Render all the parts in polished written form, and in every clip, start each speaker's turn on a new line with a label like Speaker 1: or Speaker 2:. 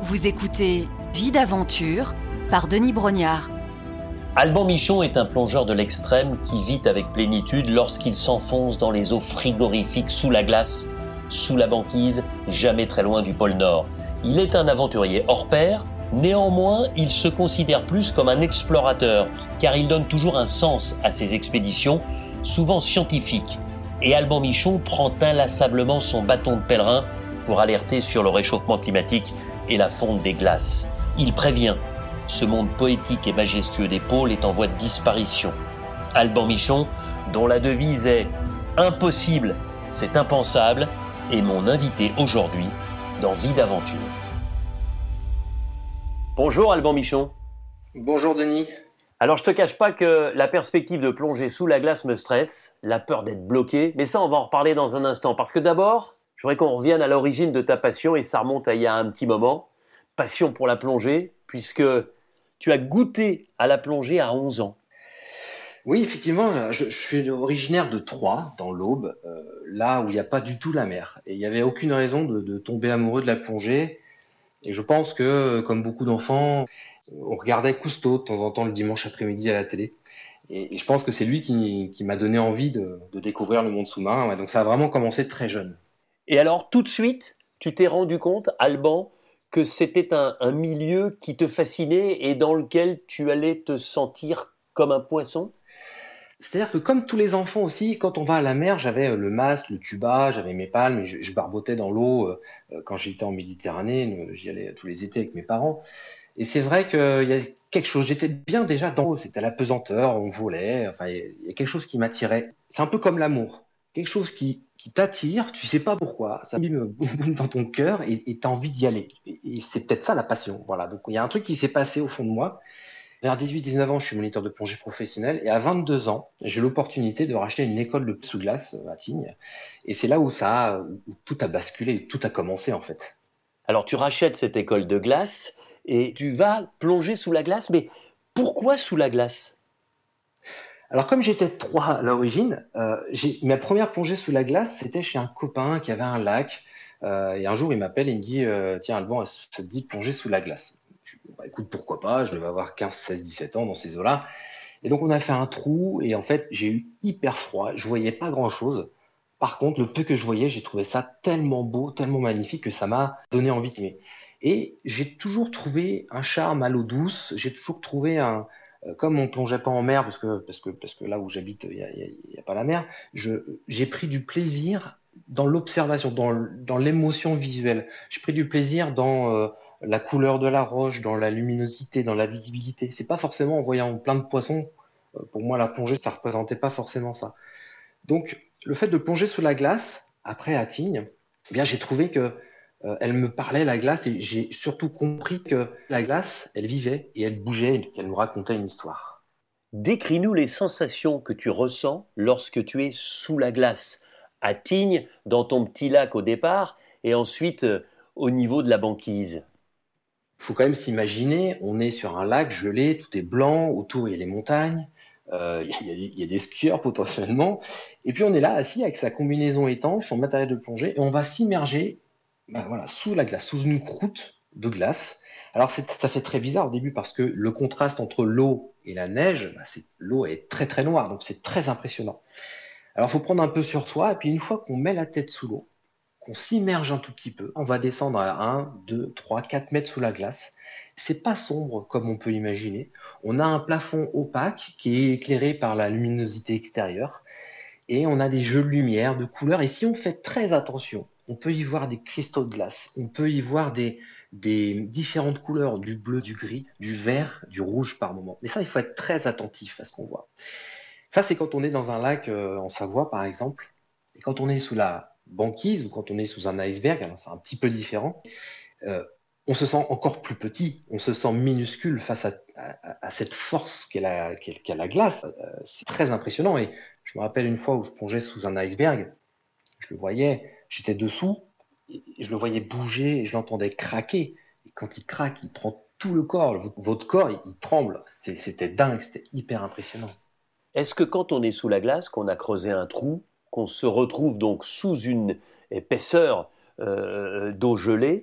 Speaker 1: Vous écoutez Vie d'aventure par Denis Brognard.
Speaker 2: Alban Michon est un plongeur de l'extrême qui vit avec plénitude lorsqu'il s'enfonce dans les eaux frigorifiques sous la glace, sous la banquise, jamais très loin du pôle Nord. Il est un aventurier hors pair, néanmoins il se considère plus comme un explorateur, car il donne toujours un sens à ses expéditions, souvent scientifiques. Et Alban Michon prend inlassablement son bâton de pèlerin pour alerter sur le réchauffement climatique et la fonte des glaces. Il prévient. Ce monde poétique et majestueux des pôles est en voie de disparition. Alban Michon, dont la devise est « Impossible, c'est impensable », est mon invité aujourd'hui dans Vie d'aventure. Bonjour Alban Michon.
Speaker 3: Bonjour Denis.
Speaker 2: Alors je te cache pas que la perspective de plonger sous la glace me stresse, la peur d'être bloqué, mais ça on va en reparler dans un instant. Parce que d'abord, je voudrais qu'on revienne à l'origine de ta passion, et ça remonte à il y a un petit moment. Passion pour la plongée, puisque tu as goûté à la plongée à 11 ans.
Speaker 3: Oui, effectivement, je suis originaire de Troyes, dans l'Aube, là où il n'y a pas du tout la mer. Et il n'y avait aucune raison de tomber amoureux de la plongée. Et je pense que, comme beaucoup d'enfants, on regardait Cousteau de temps en temps le dimanche après-midi à la télé. Et je pense que c'est lui qui m'a donné envie de découvrir le monde sous-marin. Ouais, donc ça a vraiment commencé très jeune.
Speaker 2: Et alors, tout de suite, tu t'es rendu compte, Alban, que c'était un milieu qui te fascinait et dans lequel tu allais te sentir comme un poisson ?
Speaker 3: C'est-à-dire que comme tous les enfants aussi, quand on va à la mer, j'avais le masque, le tuba, j'avais mes palmes, et je barbotais dans l'eau quand j'étais en Méditerranée, j'y allais tous les étés avec mes parents. Et c'est vrai qu'il y a quelque chose, j'étais bien déjà dans l'eau, c'était la pesanteur, on volait, enfin, il y a quelque chose qui m'attirait. C'est un peu comme l'amour, quelque chose qui t'attire, tu sais pas pourquoi, ça boum boum dans ton cœur et t'as envie d'y aller. Et c'est peut-être ça la passion, voilà. Donc il y a un truc qui s'est passé au fond de moi. Vers 18-19 ans, je suis moniteur de plongée professionnel et à 22 ans, j'ai l'opportunité de racheter une école de sous glace à Tignes. Et c'est là où où tout a basculé, tout a commencé en fait.
Speaker 2: Alors, tu rachètes cette école de glace et tu vas plonger sous la glace, mais pourquoi sous la glace ?
Speaker 3: Alors comme j'étais de Troyes à l'origine, ma première plongée sous la glace, c'était chez un copain qui avait un lac. Et un jour, il m'appelle et il me dit Tiens, Alban, ça te dit de plonger sous la glace? Je dis, bah, écoute, pourquoi pas, je devais avoir 15, 16, 17 ans dans ces eaux-là. Et donc on a fait un trou et en fait, j'ai eu hyper froid, je voyais pas grand-chose. Par contre, le peu que je voyais, j'ai trouvé ça tellement beau, tellement magnifique que ça m'a donné envie d'aimer. Et j'ai toujours trouvé un charme à l'eau douce, j'ai toujours trouvé comme on plongeait pas en mer, parce que là où j'habite, il y a pas la mer, j'ai pris du plaisir dans l'observation, dans l'émotion visuelle. J'ai pris du plaisir dans la couleur de la roche, dans la luminosité, dans la visibilité. C'est pas forcément en voyant plein de poissons. Pour moi, la plongée, ça représentait pas forcément ça. Donc, le fait de plonger sous la glace, après à Tignes, eh bien, j'ai trouvé que elle me parlait, la glace, et j'ai surtout compris que la glace, elle vivait et elle bougeait, et qu'elle nous racontait une histoire.
Speaker 2: Décris-nous les sensations que tu ressens lorsque tu es sous la glace, à Tignes, dans ton petit lac au départ, et ensuite au niveau de la banquise.
Speaker 3: Il faut quand même s'imaginer, on est sur un lac gelé, tout est blanc, autour il y a les montagnes, il y a des skieurs potentiellement, et puis on est là assis avec sa combinaison étanche, son matériel de plongée, et on va s'immerger voilà, sous la glace, sous une croûte de glace. Alors ça fait très bizarre au début parce que le contraste entre l'eau et la neige, l'eau est très très noire, donc c'est très impressionnant. Alors il faut prendre un peu sur soi, et puis une fois qu'on met la tête sous l'eau, qu'on s'immerge un tout petit peu, on va descendre à 1, 2, 3, 4 mètres sous la glace. C'est pas sombre comme on peut imaginer. On a un plafond opaque qui est éclairé par la luminosité extérieure et on a des jeux de lumière, de couleurs. Et si on fait très attention, on peut y voir des cristaux de glace, on peut y voir des différentes couleurs, du bleu, du gris, du vert, du rouge par moment. Mais ça, il faut être très attentif à ce qu'on voit. Ça, c'est quand on est dans un lac en Savoie, par exemple. Et quand on est sous la banquise ou quand on est sous un iceberg, alors c'est un petit peu différent, euh, on se sent encore plus petit, on se sent minuscule face à cette force qu'est la glace. C'est très impressionnant. Et je me rappelle une fois où je plongeais sous un iceberg, je le voyais, j'étais dessous, et je le voyais bouger et je l'entendais craquer. Et quand il craque, il prend tout le corps, votre corps, il tremble. C'était dingue, c'était hyper impressionnant.
Speaker 2: Est-ce que quand on est sous la glace, qu'on a creusé un trou, qu'on se retrouve donc sous une épaisseur d'eau gelée,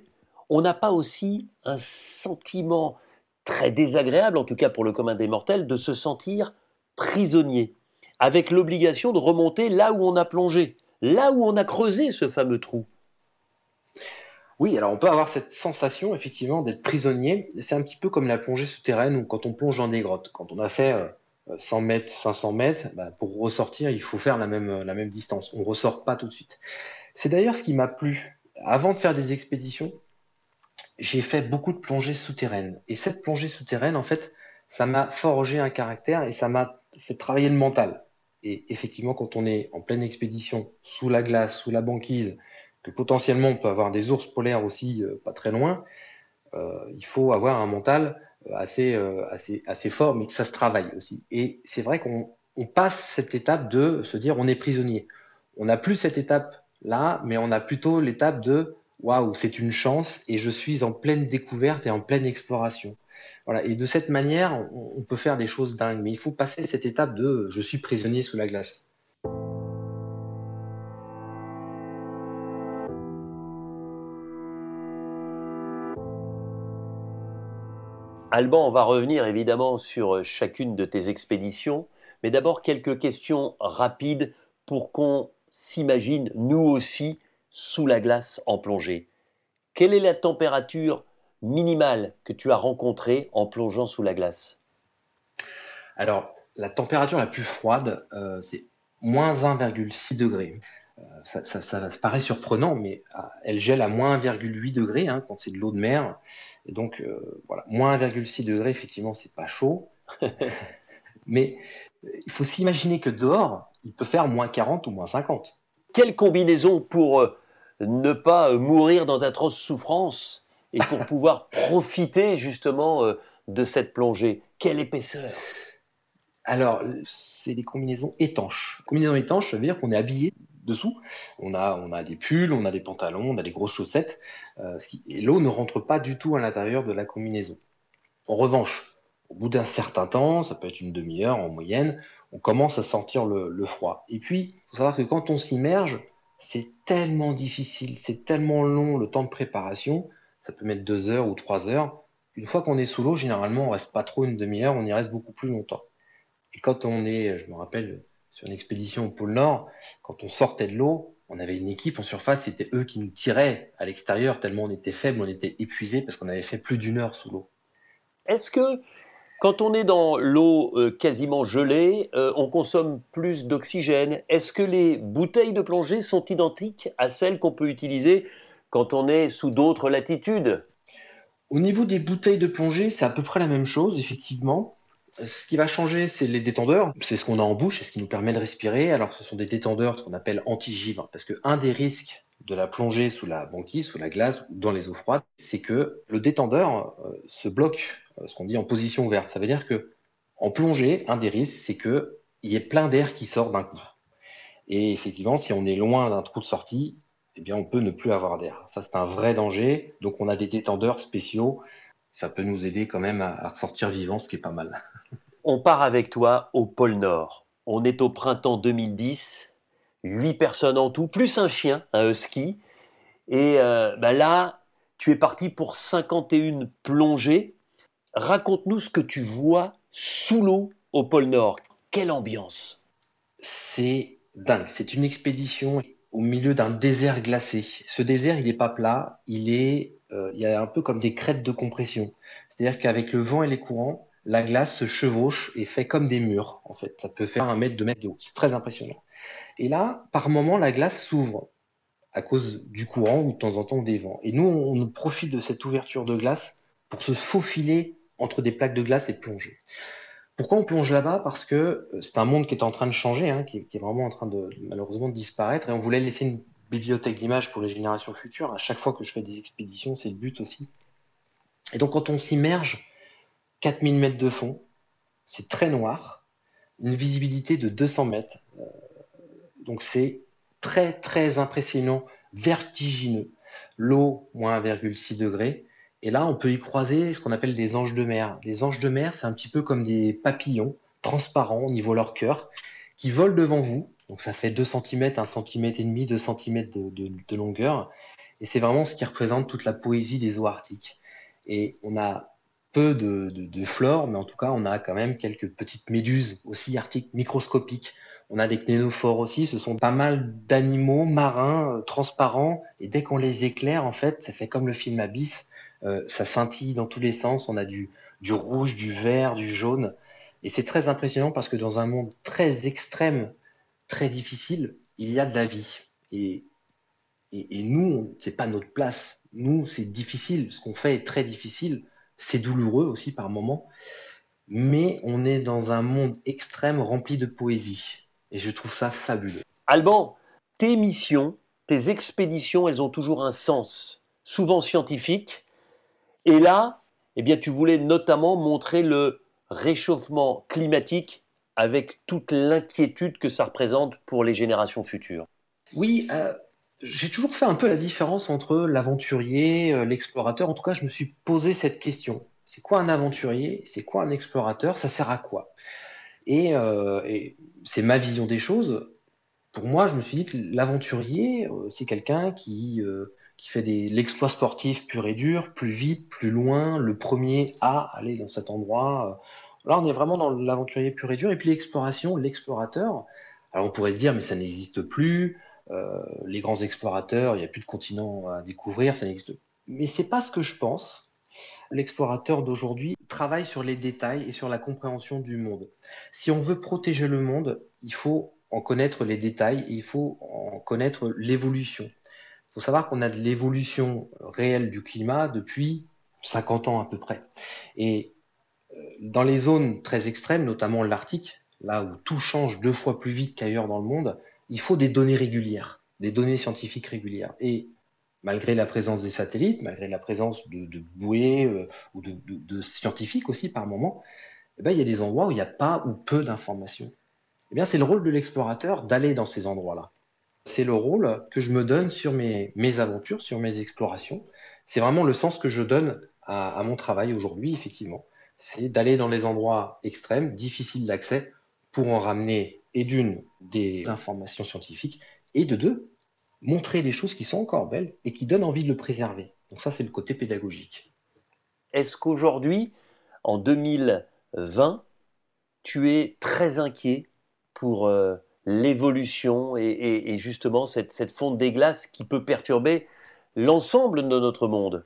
Speaker 2: on n'a pas aussi un sentiment très désagréable, en tout cas pour le commun des mortels, de se sentir prisonnier, avec l'obligation de remonter là où on a plongé, là où on a creusé ce fameux trou.
Speaker 3: Oui, alors on peut avoir cette sensation effectivement d'être prisonnier. C'est un petit peu comme la plongée souterraine ou quand on plonge dans des grottes. Quand on a fait 100 mètres, 500 mètres, pour ressortir, il faut faire la même distance. On ne ressort pas tout de suite. C'est d'ailleurs ce qui m'a plu. Avant de faire des expéditions, j'ai fait beaucoup de plongées souterraines. Et cette plongée souterraine, en fait, ça m'a forgé un caractère et ça m'a fait travailler le mental. Et effectivement, quand on est en pleine expédition, sous la glace, sous la banquise, que potentiellement on peut avoir des ours polaires aussi pas très loin, il faut avoir un mental assez fort, mais que ça se travaille aussi. Et c'est vrai qu'on passe cette étape de se dire on est prisonnier. On n'a plus cette étape-là, mais on a plutôt l'étape de waouh, c'est une chance et je suis en pleine découverte et en pleine exploration. Voilà. Et de cette manière, on peut faire des choses dingues, mais il faut passer cette étape de je suis prisonnier sous la glace.
Speaker 2: Alban, on va revenir évidemment sur chacune de tes expéditions, mais d'abord quelques questions rapides pour qu'on s'imagine, nous aussi, sous la glace en plongée. Quelle est la température minimale que tu as rencontrée en plongeant sous la glace?
Speaker 3: Alors, la température la plus froide, c'est moins 1,6 degrés. Ça paraît surprenant, mais elle gèle à moins 1,8 degrés hein, quand c'est de l'eau de mer. Et donc, voilà, moins 1,6 degrés, effectivement, c'est pas chaud. Mais il faut s'imaginer que dehors, il peut faire moins 40 ou moins 50.
Speaker 2: Quelle combinaison pour ne pas mourir dans d'atroces souffrances et pour pouvoir profiter justement de cette plongée? Quelle épaisseur!
Speaker 3: Alors, c'est des combinaisons étanches. Combinaison étanche, ça veut dire qu'on est habillé dessous. On a des pulls, on a des pantalons, on a des grosses chaussettes. Et l'eau ne rentre pas du tout à l'intérieur de la combinaison. En revanche, au bout d'un certain temps, ça peut être une demi-heure en moyenne, on commence à sentir le froid. Et puis, il faut savoir que quand on s'immerge, c'est tellement difficile, c'est tellement long le temps de préparation, ça peut mettre 2 heures ou 3 heures. Une fois qu'on est sous l'eau, généralement, on reste pas trop une demi-heure, on y reste beaucoup plus longtemps. Et quand on est, je me rappelle, sur une expédition au pôle Nord, quand on sortait de l'eau, on avait une équipe en surface, c'était eux qui nous tiraient à l'extérieur, tellement on était faible, on était épuisé parce qu'on avait fait plus d'1 heure sous l'eau.
Speaker 2: Est-ce que quand on est dans l'eau quasiment gelée, on consomme plus d'oxygène? Est-ce que les bouteilles de plongée sont identiques à celles qu'on peut utiliser quand on est sous d'autres latitudes?
Speaker 3: Au niveau des bouteilles de plongée, c'est à peu près la même chose, effectivement. Ce qui va changer, c'est les détendeurs. C'est ce qu'on a en bouche et ce qui nous permet de respirer. Alors, ce sont des détendeurs, ce qu'on appelle anti-givre. Parce qu'un des risques de la plongée sous la banquise, sous la glace ou dans les eaux froides, c'est que le détendeur se bloque, ce qu'on dit en position ouverte. Ça veut dire que en plongée, un des risques, c'est qu'il y ait plein d'air qui sort d'un coup. Et effectivement, si on est loin d'un trou de sortie, eh bien, on peut ne plus avoir d'air. Ça, c'est un vrai danger. Donc, on a des détendeurs spéciaux. Ça peut nous aider quand même à ressortir vivant, ce qui est pas mal.
Speaker 2: On part avec toi au pôle Nord. On est au printemps 2010, 8 personnes en tout, plus un chien, un husky. Et là, tu es parti pour 51 plongées. Raconte-nous ce que tu vois sous l'eau au pôle Nord. Quelle ambiance!
Speaker 3: C'est dingue. C'est une expédition au milieu d'un désert glacé. Ce désert, il n'est pas plat. Il y a un peu comme des crêtes de compression. C'est-à-dire qu'avec le vent et les courants, la glace se chevauche et fait comme des murs, en fait. Ça peut faire 1 mètre, 2 mètres de haut. C'est très impressionnant. Et là, par moment, la glace s'ouvre à cause du courant ou de temps en temps des vents. Et nous, on profite de cette ouverture de glace pour se faufiler entre des plaques de glace et plonger. Pourquoi on plonge là-bas? Parce que c'est un monde qui est en train de changer, hein, qui est vraiment en train de malheureusement de disparaître. Et on voulait laisser une bibliothèque d'images pour les générations futures. À chaque fois que je fais des expéditions, c'est le but aussi. Et donc quand on s'immerge, 4000 mètres de fond, c'est très noir, une visibilité de 200 mètres. Donc c'est très très impressionnant, vertigineux. L'eau, moins 1,6 degrés. Et là, on peut y croiser ce qu'on appelle des anges de mer. Les anges de mer, c'est un petit peu comme des papillons transparents au niveau de leur cœur qui volent devant vous. Donc ça fait 2 cm, 1,5 cm, 2 cm de longueur. Et c'est vraiment ce qui représente toute la poésie des eaux arctiques. Et on a peu de flore, mais en tout cas, on a quand même quelques petites méduses aussi arctiques microscopiques. On a des cténophores aussi, ce sont pas mal d'animaux marins transparents, et dès qu'on les éclaire, en fait, ça fait comme le film Abyss, ça scintille dans tous les sens, on a du rouge, du vert, du jaune, et c'est très impressionnant parce que dans un monde très extrême, très difficile, il y a de la vie. Et nous, c'est pas notre place. Nous, c'est difficile. Ce qu'on fait est très difficile. C'est douloureux aussi par moments. Mais on est dans un monde extrême rempli de poésie. Et je trouve ça fabuleux.
Speaker 2: Alban, tes missions, tes expéditions, elles ont toujours un sens, souvent scientifique. Et là, eh bien, tu voulais notamment montrer le réchauffement climatique avec toute l'inquiétude que ça représente pour les générations futures.
Speaker 3: Oui, j'ai toujours fait un peu la différence entre l'aventurier, l'explorateur. En tout cas, je me suis posé cette question. C'est quoi un aventurier? C'est quoi un explorateur? Ça sert à quoi? Et c'est ma vision des choses. Pour moi, je me suis dit que l'aventurier, c'est quelqu'un qui fait l'exploit sportif pur et dur, plus vite, plus loin, le premier à aller dans cet endroit. Là, on est vraiment dans l'aventurier pur et dur. Et puis l'exploration, l'explorateur. Alors on pourrait se dire, mais ça n'existe plus. Les grands explorateurs, il n'y a plus de continents à découvrir, ça n'existe plus. Mais c'est pas ce que je pense. L'explorateur d'aujourd'hui travaille sur les détails et sur la compréhension du monde. Si on veut protéger le monde, il faut en connaître les détails et il faut en connaître l'évolution. Il faut savoir qu'on a de l'évolution réelle du climat depuis 50 ans à peu près. Et dans les zones très extrêmes, notamment l'Arctique, là où tout change 2 fois plus vite qu'ailleurs dans le monde, il faut des données régulières, des données scientifiques régulières. Et malgré la présence des satellites, malgré la présence de bouées ou de scientifiques aussi par moment, eh ben, il y a des endroits où il n'y a pas ou peu d'informations. Eh bien, c'est le rôle de l'explorateur d'aller dans ces endroits-là. C'est le rôle que je me donne sur mes aventures, sur mes explorations. C'est vraiment le sens que je donne à mon travail aujourd'hui, effectivement. C'est d'aller dans les endroits extrêmes, difficiles d'accès, pour en ramener, et d'une, des informations scientifiques, et de deux, montrer des choses qui sont encore belles et qui donnent envie de le préserver. Donc ça, c'est le côté pédagogique.
Speaker 2: Est-ce qu'aujourd'hui, en 2020, tu es très inquiet pour l'évolution et justement cette fonte des glaces qui peut perturber l'ensemble de notre monde?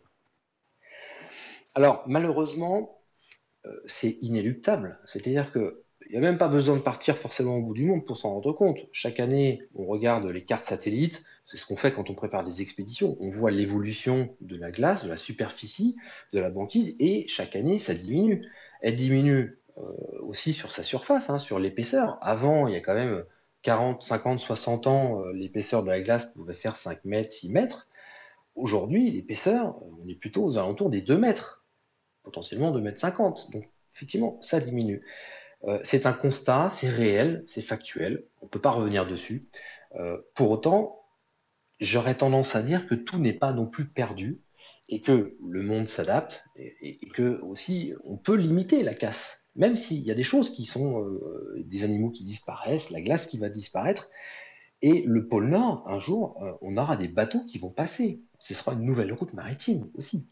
Speaker 3: Alors, malheureusement, c'est inéluctable. C'est-à-dire qu'il n'y a même pas besoin de partir forcément au bout du monde pour s'en rendre compte. Chaque année, on regarde les cartes satellites, c'est ce qu'on fait quand on prépare des expéditions. On voit l'évolution de la glace, de la superficie, de la banquise, et chaque année, ça diminue. Elle diminue aussi sur sa surface, hein, sur l'épaisseur. Avant, il y a quand même 40, 50, 60 ans, l'épaisseur de la glace pouvait faire 5 mètres, 6 mètres. Aujourd'hui, l'épaisseur, on est plutôt aux alentours des 2 mètres, potentiellement 2,50 m. Donc, effectivement, ça diminue. C'est un constat, c'est réel, c'est factuel. On ne peut pas revenir dessus. Pour autant, j'aurais tendance à dire que tout n'est pas non plus perdu et que le monde s'adapte et que aussi on peut limiter la casse. Même s'il y a des choses qui sont des animaux qui disparaissent, la glace qui va disparaître, et le pôle Nord, un jour, on aura des bateaux qui vont passer. Ce sera une nouvelle route maritime aussi.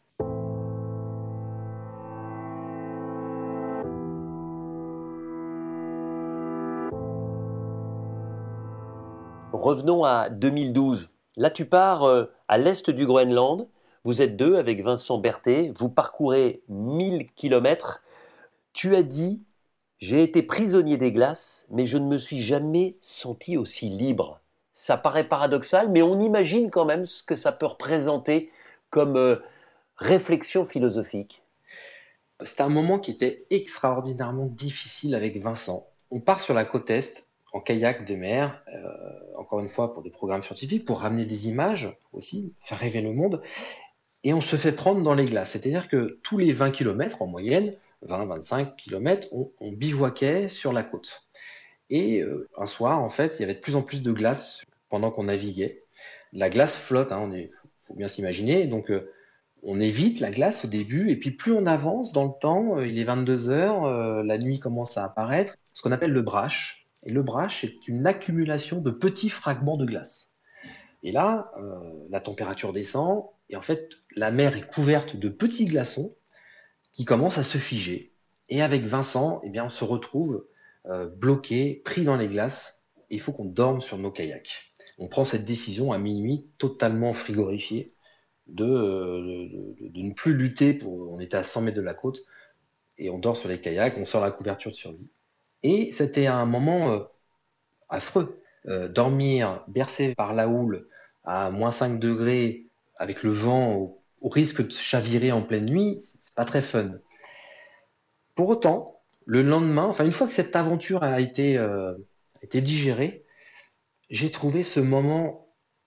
Speaker 2: Revenons à 2012. Là, tu pars à l'est du Groenland. Vous êtes deux avec Vincent Berthet. Vous parcourez 1000 kilomètres. Tu as dit « J'ai été prisonnier des glaces, mais je ne me suis jamais senti aussi libre ». Ça paraît paradoxal, mais on imagine quand même ce que ça peut représenter comme réflexion philosophique.
Speaker 3: C'était un moment qui était extraordinairement difficile avec Vincent. On part sur la côte Est, en kayak de mer, encore une fois pour des programmes scientifiques, pour ramener des images aussi, faire rêver le monde, et on se fait prendre dans les glaces. C'est-à-dire que tous les 20 km en moyenne, 20-25 km, on bivouaquait sur la côte. Et un soir, en fait, il y avait de plus en plus de glace pendant qu'on naviguait. La glace flotte, hein, faut bien s'imaginer. Donc, on évite la glace au début, et puis plus on avance dans le temps, il est 22 heures, la nuit commence à apparaître, ce qu'on appelle le brash. Et le brash, c'est une accumulation de petits fragments de glace. Et là, la température descend et en fait, la mer est couverte de petits glaçons qui commencent à se figer. Et avec Vincent, eh bien, on se retrouve bloqué, pris dans les glaces. Et il faut qu'on dorme sur nos kayaks. On prend cette décision à minuit, totalement frigorifié, de ne plus lutter. On était à 100 mètres de la côte et on dort sur les kayaks, on sort la couverture de survie. Et c'était un moment affreux. Dormir bercé par la houle à moins 5 degrés avec le vent au risque de chavirer en pleine nuit, c'est pas très fun. Pour autant, le lendemain, enfin une fois que cette aventure a été digérée, j'ai trouvé ce moment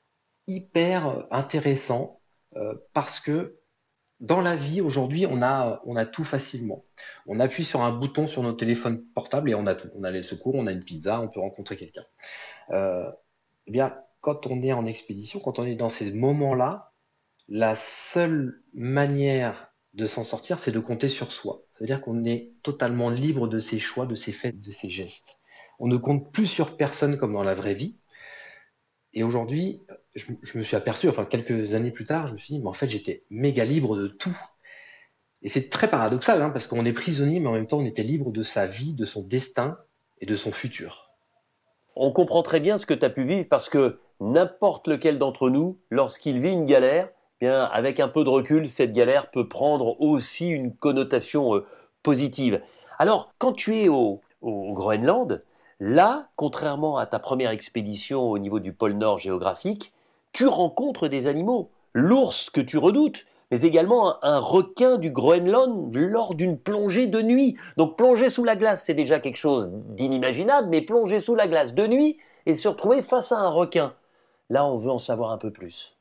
Speaker 3: hyper intéressant parce que dans la vie aujourd'hui, on a tout facilement. On appuie sur un bouton sur nos téléphones portables et on a tout. On a les secours, on a une pizza, on peut rencontrer quelqu'un. Euh, eh bien, quand on est en expédition, quand on est dans ces moments-là, la seule manière de s'en sortir, c'est de compter sur soi. C'est-à-dire qu'on est totalement libre de ses choix, de ses faits, de ses gestes. On ne compte plus sur personne comme dans la vraie vie. Et aujourd'hui, je me suis aperçu, enfin quelques années plus tard, je me suis dit, mais en fait, j'étais méga libre de tout. Et c'est très paradoxal, hein, parce qu'on est prisonnier, mais en même temps, on était libre de sa vie, de son destin et de son futur.
Speaker 2: On comprend très bien ce que tu as pu vivre parce que n'importe lequel d'entre nous, lorsqu'il vit une galère, eh bien, avec un peu de recul, cette galère peut prendre aussi une connotation positive. Alors, quand tu es au Groenland, là, contrairement à ta première expédition au niveau du pôle Nord géographique, tu rencontres des animaux. L'ours que tu redoutes, mais également un requin du Groenland lors d'une plongée de nuit. Donc plonger sous la glace, c'est déjà quelque chose d'inimaginable, mais plonger sous la glace de nuit et se retrouver face à un requin, là on veut en savoir un peu plus.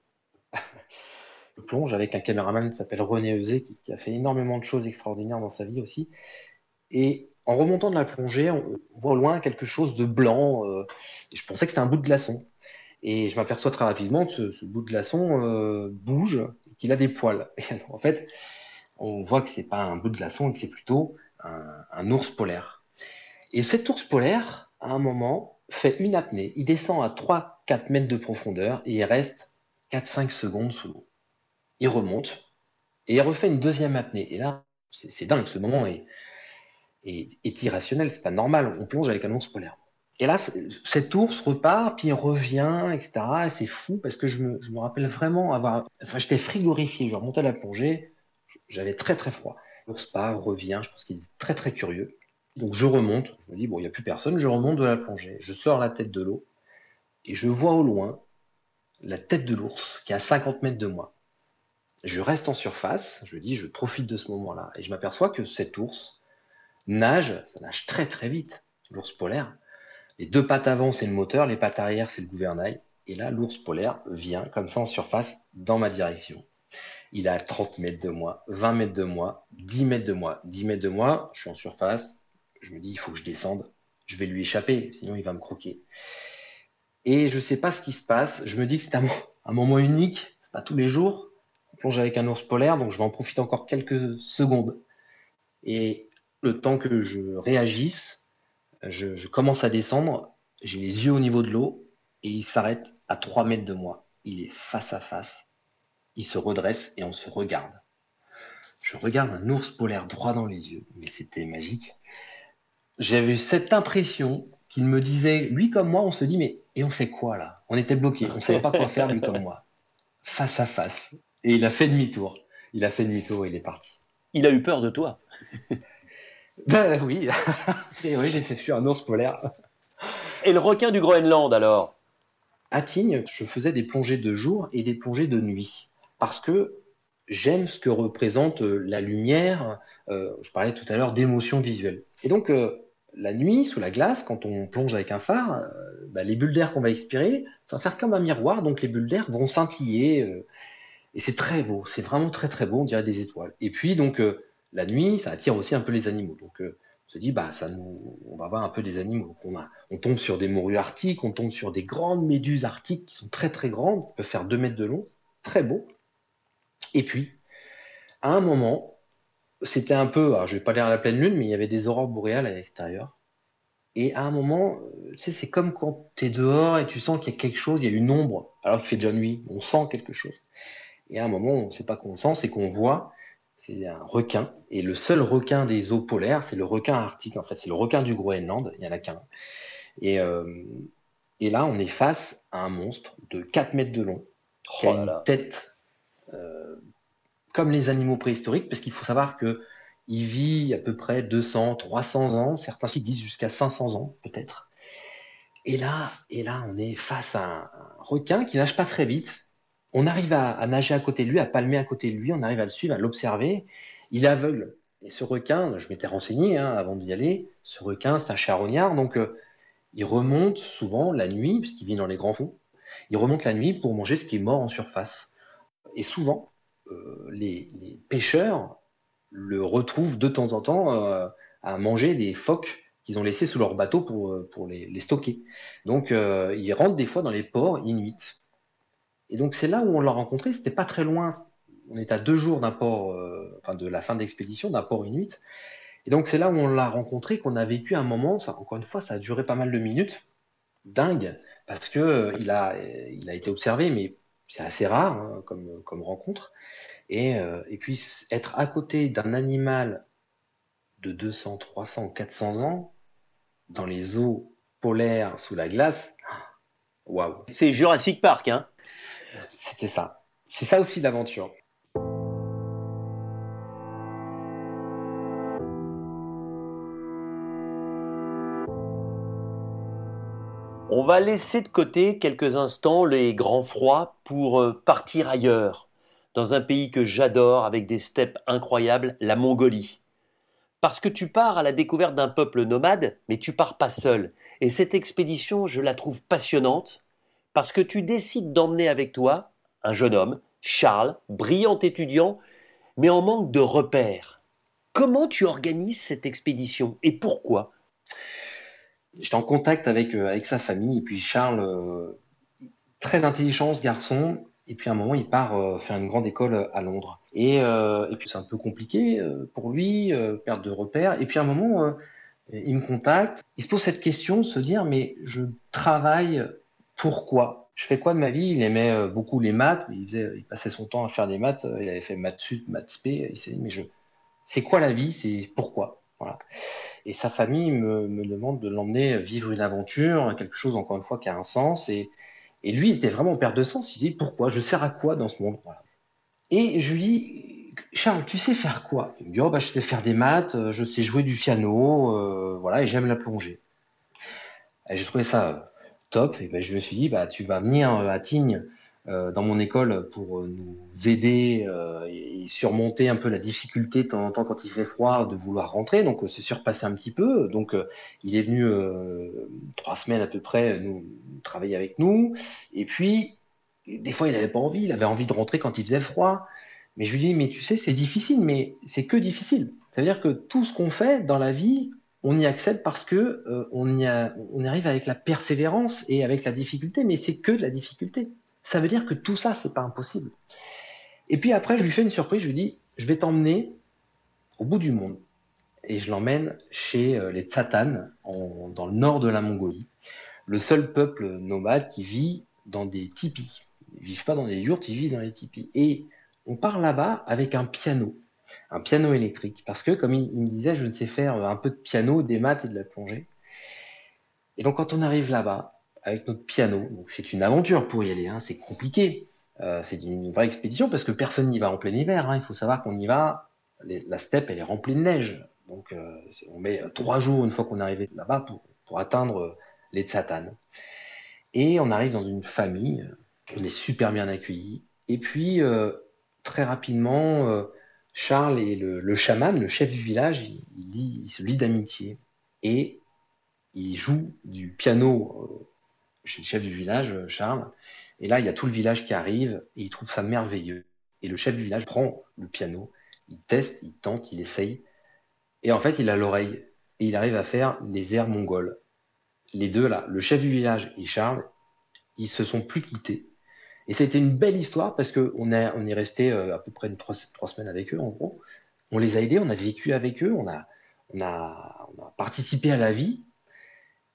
Speaker 3: Je plonge avec un caméraman qui s'appelle René Eusé, qui a fait énormément de choses extraordinaires dans sa vie aussi. Et en remontant de la plongée, on voit au loin quelque chose de blanc. Et je pensais que c'était un bout de glaçon. Et je m'aperçois très rapidement que ce bout de glaçon bouge et qu'il a des poils. Et en fait, on voit que c'est pas un bout de glaçon et que c'est plutôt un ours polaire. Et cet ours polaire, à un moment, fait une apnée. Il descend à 3-4 mètres de profondeur et il reste 4-5 secondes sous l'eau. Il remonte et il refait une deuxième apnée. Et là, c'est dingue, ce moment est irrationnel, c'est pas normal. On plonge avec un ours polaire. Et là, cet ours repart, puis il revient, etc. Et c'est fou parce que je me rappelle vraiment avoir. Enfin, j'étais frigorifié. Je remontais à la plongée, j'avais très très froid. L'ours part, revient, je pense qu'il est très très curieux. Donc je remonte, je me dis, bon, il n'y a plus personne, je remonte de la plongée. Je sors la tête de l'eau et je vois au loin la tête de l'ours qui est à 50 mètres de moi. Je reste en surface, je dis, je profite de ce moment-là. Et je m'aperçois que cet ours nage, ça nage très très vite, l'ours polaire. Les deux pattes avant, c'est le moteur, les pattes arrière, c'est le gouvernail. Et là, l'ours polaire vient comme ça en surface dans ma direction. Il est à 30 mètres de moi, 20 mètres de moi, 10 mètres de moi. 10 mètres de moi, je suis en surface. Je me dis, il faut que je descende. Je vais lui échapper, sinon il va me croquer. Et je ne sais pas ce qui se passe. Je me dis que c'est un moment unique. C'est pas tous les jours. On plonge avec un ours polaire, donc je vais en profiter encore quelques secondes. Et le temps que je réagisse, je commence à descendre. J'ai les yeux au niveau de l'eau et il s'arrête à 3 mètres de moi. Il est face à face. Il se redresse et on se regarde. Je regarde un ours polaire droit dans les yeux, mais c'était magique. J'avais cette impression qu'il me disait, lui comme moi, on se dit, mais et on fait quoi là? On était bloqués, on ne savait pas quoi faire, lui comme moi. Face à face. Et il a fait demi-tour. Il a fait demi-tour et il est parti.
Speaker 2: Il a eu peur de toi.
Speaker 3: Ben oui, et oui, j'ai fait fuir un ours polaire.
Speaker 2: Et le requin du Groenland alors?
Speaker 3: À Tignes, je faisais des plongées de jour et des plongées de nuit. Parce que j'aime ce que représente la lumière. Je parlais tout à l'heure d'émotion visuelle. Et donc, la nuit, sous la glace, quand on plonge avec un phare, les bulles d'air qu'on va expirer, ça va faire comme un miroir. Donc, les bulles d'air vont scintiller. Et c'est très beau. C'est vraiment très, très beau. On dirait des étoiles. Et puis, donc, la nuit, ça attire aussi un peu les animaux. Donc, on se dit, on va voir un peu des animaux. Donc, on tombe sur des morues arctiques, on tombe sur des grandes méduses arctiques qui sont très, très grandes, qui peuvent faire 2 mètres de long. Très beau. Et puis, à un moment, c'était un peu, alors je vais pas dire à la pleine lune, mais il y avait des aurores boréales à l'extérieur. Et à un moment, tu sais, c'est comme quand tu es dehors et tu sens qu'il y a quelque chose, il y a une ombre, alors qu'il fait déjà nuit, on sent quelque chose. Et à un moment, on ne sait pas qu'on le sent, c'est qu'on voit, c'est un requin. Et le seul requin des eaux polaires, c'est le requin arctique, en fait, c'est le requin du Groenland, il n'y en a qu'un. Et, euh, et là, on est face à un monstre de 4 mètres de long, qui a
Speaker 2: Oh là
Speaker 3: une
Speaker 2: là.
Speaker 3: tête euh, comme les animaux préhistoriques, parce qu'il faut savoir que il vit à peu près 200, 300 ans, certains sites disent jusqu'à 500 ans peut-être. Et là, on est face à un requin qui nage pas très vite. On arrive à nager à côté de lui, à palmer à côté de lui, on arrive à le suivre, à l'observer. Il est aveugle. Et ce requin, je m'étais renseigné avant d'y aller, ce requin, c'est un charognard, donc il remonte souvent la nuit, puisqu'il vit dans les grands fonds, il remonte la nuit pour manger ce qui est mort en surface. Et souvent, les pêcheurs le retrouvent de temps en temps à manger des phoques qu'ils ont laissés sous leur bateau pour les stocker. Donc, ils rentrent des fois dans les ports inuits. Et donc, c'est là où on l'a rencontré. C'était pas très loin. On est à 2 jours d'un port, enfin de la fin de l'expédition, d'un port inuit. Et donc, c'est là où on l'a rencontré, qu'on a vécu un moment. Ça, encore une fois, ça a duré pas mal de minutes. Dingue, parce que il a été observé, mais c'est assez rare comme rencontre. Et puis, être à côté d'un animal de 200, 300 ou 400 ans dans les eaux polaires sous la glace, waouh,
Speaker 2: C'est Jurassic Park, hein.
Speaker 3: c'était ça. C'est ça aussi l'aventure.
Speaker 2: On va laisser de côté quelques instants les grands froids pour partir ailleurs, dans un pays que j'adore avec des steppes incroyables, la Mongolie. Parce que tu pars à la découverte d'un peuple nomade, mais tu pars pas seul. Et cette expédition, je la trouve passionnante, parce que tu décides d'emmener avec toi un jeune homme, Charles, brillant étudiant, mais en manque de repères. Comment tu organises cette expédition et pourquoi?
Speaker 3: J'étais en contact avec sa famille, et puis Charles, très intelligent ce garçon, et puis à un moment il part faire une grande école à Londres. Et puis c'est un peu compliqué pour lui, perte de repères, et puis à un moment il me contacte, il se pose cette question, se dire mais je travaille pourquoi? Je fais quoi de ma vie? Il aimait beaucoup les maths, il passait son temps à faire des maths, il avait fait maths sup, maths spé, il s'est dit mais c'est quoi la vie? C'est pourquoi? Voilà. Et sa famille me demande de l'emmener vivre une aventure, quelque chose encore une fois qui a un sens. Et lui il était vraiment en perte de sens. Il dit pourquoi? Je sers à quoi dans ce monde? Voilà. Et je lui dis, Charles, tu sais faire quoi? Il me dit, oh, bah, je sais faire des maths, je sais jouer du piano, voilà, et j'aime la plongée. Et j'ai trouvé ça top. Et ben, je me suis dit, bah, tu vas venir à Tignes dans mon école pour nous aider et surmonter un peu la difficulté de temps en temps quand il fait froid de vouloir rentrer. Donc, c'est surpassé un petit peu. Donc, il est venu 3 semaines à peu près nous travailler avec nous. Et puis, des fois, il n'avait pas envie. Il avait envie de rentrer quand il faisait froid. Mais je lui dis, mais tu sais, c'est difficile, mais c'est que difficile. C'est-à-dire que tout ce qu'on fait dans la vie, on y accède parce que on y arrive avec la persévérance et avec la difficulté, mais c'est que de la difficulté. Ça veut dire que tout ça, c'est pas impossible. Et puis après, je lui fais une surprise, je lui dis, je vais t'emmener au bout du monde. Et je l'emmène chez les Tsatanes, dans le nord de la Mongolie, le seul peuple nomade qui vit dans des tipis. Ils ne vivent pas dans des yurts, ils vivent dans les tipis. Et on part là-bas avec un piano électrique, parce que, comme il me disait, je ne sais faire un peu de piano, des maths et de la plongée. Et donc, quand on arrive là-bas, avec notre piano, donc c'est une aventure pour y aller, hein, c'est compliqué. C'est une vraie expédition parce que personne n'y va en plein hiver, hein. Il faut savoir qu'on y va, la steppe, elle est remplie de neige. Donc, on met 3 jours une fois qu'on est arrivé là-bas pour atteindre les Tsatanes. Et on arrive dans une famille, on est super bien accueillis. Et puis, très rapidement, Charles et le chaman, le chef du village, il se lie d'amitié. Et il joue du piano chez le chef du village, Charles. Et là, il y a tout le village qui arrive et il trouve ça merveilleux. Et le chef du village prend le piano, il teste, il tente, il essaye. Et en fait, il a l'oreille et il arrive à faire les airs mongols. Les deux, là, le chef du village et Charles, ils se sont plus quittés. Et ça a été une belle histoire parce qu'on est resté à peu près 3 semaines avec eux, en gros. On les a aidés, on a vécu avec eux, on a participé à la vie.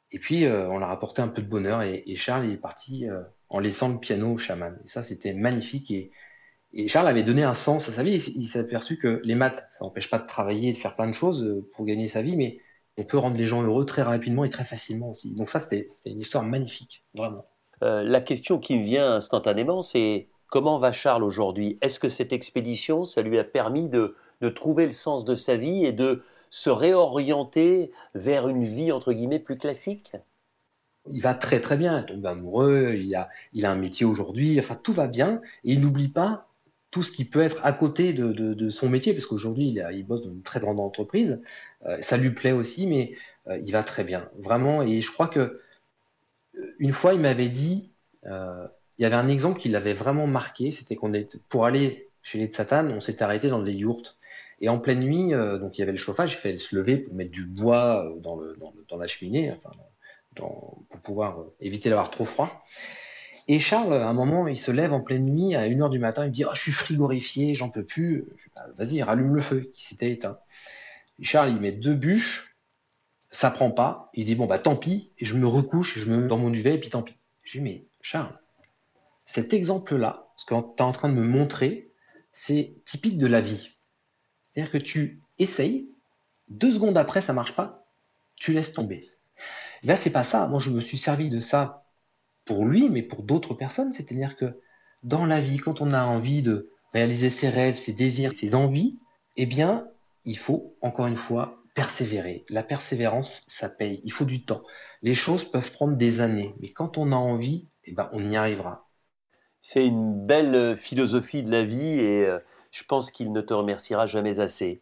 Speaker 3: Et puis, on leur a apporté un peu de bonheur et Charles il est parti en laissant le piano au chaman. Et ça, c'était magnifique. Et Charles avait donné un sens à sa vie. Il s'est aperçu que les maths, ça n'empêche pas de travailler et de faire plein de choses pour gagner sa vie, mais on peut rendre les gens heureux très rapidement et très facilement aussi. Donc ça, c'était une histoire magnifique, vraiment.
Speaker 2: La question qui me vient instantanément, c'est comment va Charles aujourd'hui? Est-ce que cette expédition, ça lui a permis de trouver le sens de sa vie et de se réorienter vers une vie, entre guillemets, plus classique?
Speaker 3: Il va très très bien, il tombe amoureux, il a un métier aujourd'hui, enfin tout va bien, et il n'oublie pas tout ce qui peut être à côté de son métier, parce qu'aujourd'hui il bosse dans une très grande entreprise, ça lui plaît aussi, mais il va très bien, vraiment, et je crois que une fois il m'avait dit, il y avait un exemple qui l'avait vraiment marqué, c'était pour aller chez les Tsatanes, on s'était arrêté dans des yourtes, et en pleine nuit, donc il y avait le chauffage, il fallait se lever pour mettre du bois dans la cheminée, enfin, pour pouvoir éviter d'avoir trop froid. Et Charles, à un moment, il se lève en pleine nuit, à 1h du matin, il me dit: oh, je suis frigorifié, j'en peux plus. Je dis: bah, vas-y, rallume le feu, qui s'était éteint. Et Charles, il met 2 bûches, ça prend pas. Il se dit: bon, bah tant pis, et je me recouche, et je me mets dans mon duvet, et puis tant pis. Je dis: mais Charles, cet exemple-là, ce que tu es en train de me montrer, c'est typique de la vie. C'est-à-dire que tu essayes, 2 secondes après, ça marche pas, tu laisses tomber. Là, c'est pas ça. Moi, je me suis servi de ça pour lui, mais pour d'autres personnes. C'est-à-dire que dans la vie, quand on a envie de réaliser ses rêves, ses désirs, ses envies, eh bien, il faut, encore une fois, persévérer. La persévérance, ça paye. Il faut du temps. Les choses peuvent prendre des années, mais quand on a envie, eh ben, on y arrivera.
Speaker 2: C'est une belle philosophie de la vie et je pense qu'il ne te remerciera jamais assez.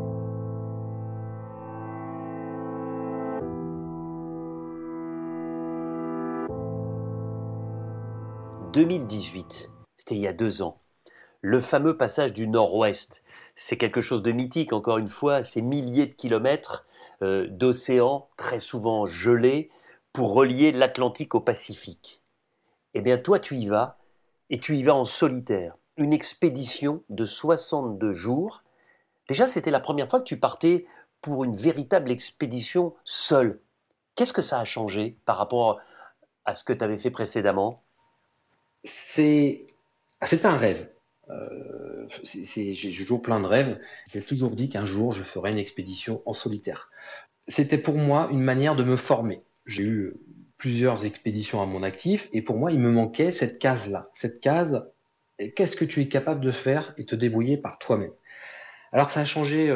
Speaker 2: 2018, c'était il y a 2 ans. Le fameux passage du Nord-Ouest, c'est quelque chose de mythique, encore une fois, ces milliers de kilomètres d'océan, très souvent gelés, pour relier l'Atlantique au Pacifique. Eh bien, toi, tu y vas, et tu y vas en solitaire. Une expédition de 62 jours. Déjà, c'était la première fois que tu partais pour une véritable expédition seule. Qu'est-ce que ça a changé par rapport à ce que tu avais fait précédemment?
Speaker 3: C'est un rêve. J'ai toujours plein de rêves. J'ai toujours dit qu'un jour, je ferais une expédition en solitaire. C'était pour moi une manière de me former. J'ai eu plusieurs expéditions à mon actif et pour moi, il me manquait cette case-là. Cette case, qu'est-ce que tu es capable de faire et te débrouiller par toi-même. Alors ça a changé